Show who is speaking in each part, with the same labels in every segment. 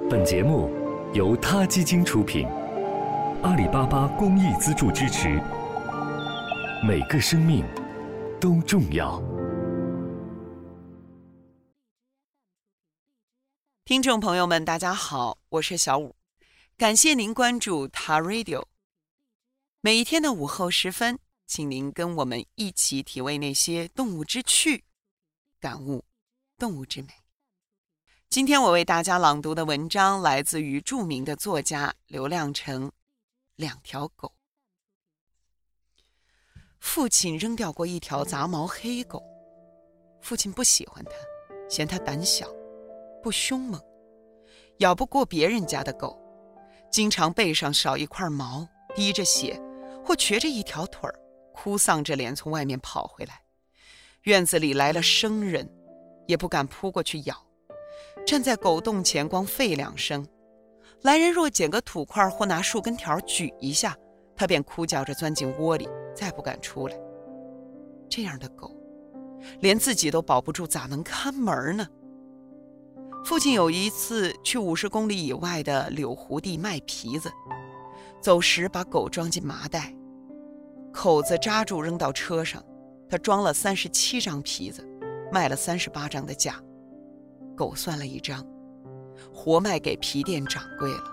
Speaker 1: 本节目由他基金出品，阿里巴巴公益资助支持。每个生命都重要。
Speaker 2: 听众朋友们，大家好，我是小武，感谢您关注他 Radio。每一天的午后时分，请您跟我们一起体味那些动物之趣，感悟动物之美。今天我为大家朗读的文章来自于著名的作家刘亮程。两条狗。父亲扔掉过一条杂毛黑狗，父亲不喜欢它，嫌它胆小，不凶猛，咬不过别人家的狗，经常背上少一块毛，滴着血，或瘸着一条腿，哭丧着脸从外面跑回来。院子里来了生人，也不敢扑过去咬，站在狗洞前光吠两声，来人若捡个土块或拿树根条举一下，他便哭叫着钻进窝里，再不敢出来。这样的狗连自己都保不住，咋能看门呢？父亲有一次去50公里以外的柳湖地卖皮子，走时把狗装进麻袋，口子扎住扔到车上，他装了37张皮子，卖了38张的价，狗算了一张，活卖给皮店掌柜了。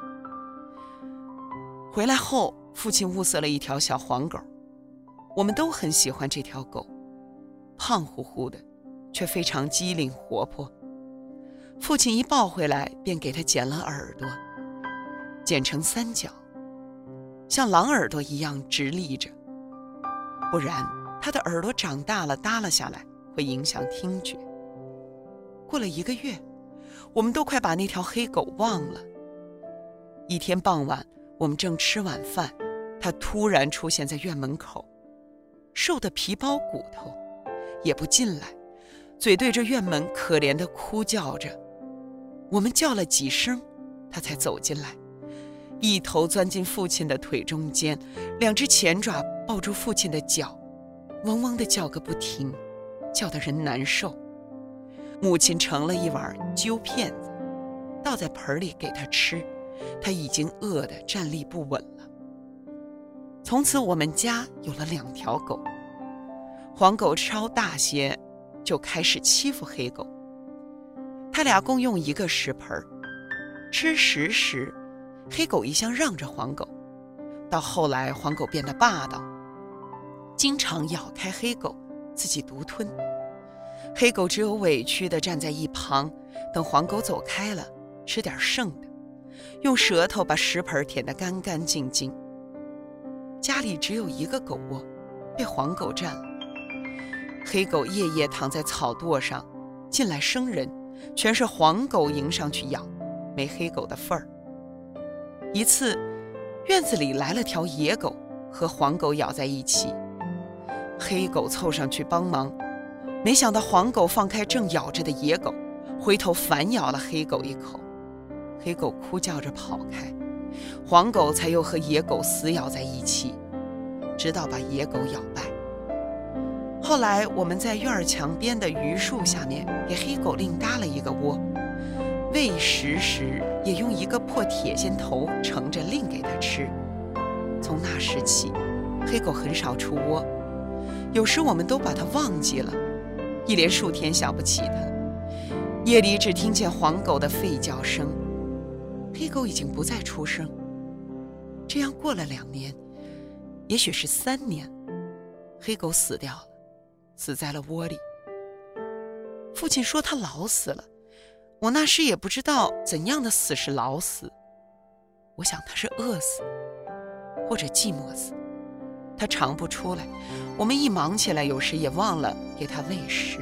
Speaker 2: 回来后，父亲物色了一条小黄狗，我们都很喜欢这条狗，胖乎乎的，却非常机灵活泼。父亲一抱回来，便给它剪了耳朵，剪成3角，像狼耳朵一样直立着，不然它的耳朵长大了耷拉下来，会影响听觉。过了1个月，我们都快把那条黑狗忘了。一天傍晚，我们正吃晚饭，它突然出现在院门口，瘦得皮包骨头，也不进来，嘴对着院门可怜地哭叫着。我们叫了几声，它才走进来，一头钻进父亲的腿中间，2只前爪抱住父亲的脚，嗡嗡地叫个不停，叫得人难受。母亲盛了一碗揪片子，倒在盆里给他吃，他已经饿得站立不稳了。从此我们家有了2条狗，黄狗稍大些就开始欺负黑狗，他俩共用一个食盆，吃食时黑狗一向让着黄狗，到后来黄狗变得霸道，经常咬开黑狗自己独吞，黑狗只有委屈地站在一旁，等黄狗走开了，吃点剩的，用舌头把食盆舔得干干净净。家里只有1个狗窝，被黄狗占了。黑狗夜夜躺在草垛上，进来生人全是黄狗迎上去咬，没黑狗的份儿。一次院子里来了条野狗，和黄狗咬在一起，黑狗凑上去帮忙，没想到黄狗放开正咬着的野狗，回头反咬了黑狗一口，黑狗哭叫着跑开，黄狗才又和野狗死咬在一起，直到把野狗咬败。后来我们在院墙边的榆树下面给黑狗另搭了一个窝，喂食时也用一个破铁线头盛着另给它吃。从那时起，黑狗很少出窝，有时我们都把它忘记了，一连数天想不起它。夜里只听见黄狗的吠叫声，黑狗已经不再出声。这样过了2年，也许是3年，黑狗死掉了，死在了窝里。父亲说他老死了，我那时也不知道怎样的死是老死，我想他是饿死或者寂寞死，他尝不出来，我们一忙起来有时也忘了给他喂食。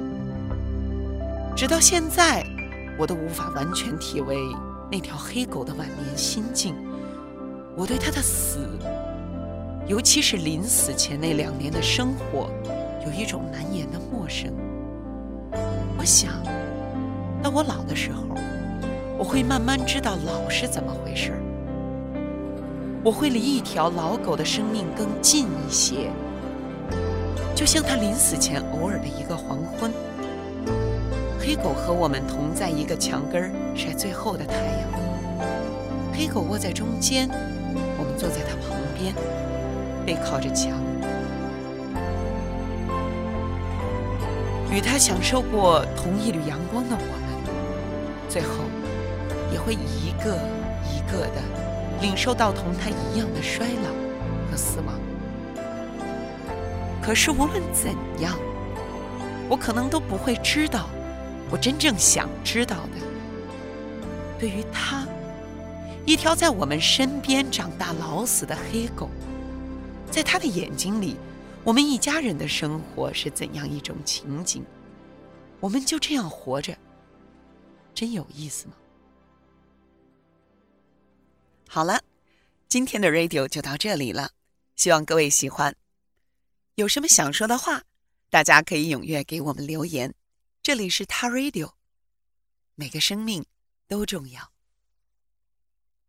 Speaker 2: 直到现在我都无法完全体味那条黑狗的晚年心境，我对他的死，尤其是临死前那2年的生活，有一种难言的陌生。我想到我老的时候，我会慢慢知道老是怎么回事，我会离一条老狗的生命更近一些，就像它临死前偶尔的一个黄昏，黑狗和我们同在一个墙根晒最后的太阳。 黑狗窝在中间，我们坐在它旁边，背靠着墙。与它享受过同一缕阳光的我们，最后也会一个一个的领受到同它一样的衰老和死亡。可是无论怎样，我可能都不会知道我真正想知道的。对于它，一条在我们身边长大老死的黑狗，在它的眼睛里，我们一家人的生活是怎样一种情景？我们就这样活着，真有意思吗？好了，今天的 Radio 就到这里了，希望各位喜欢。有什么想说的话，大家可以踊跃给我们留言。这里是他 Radio， 每个生命都重要。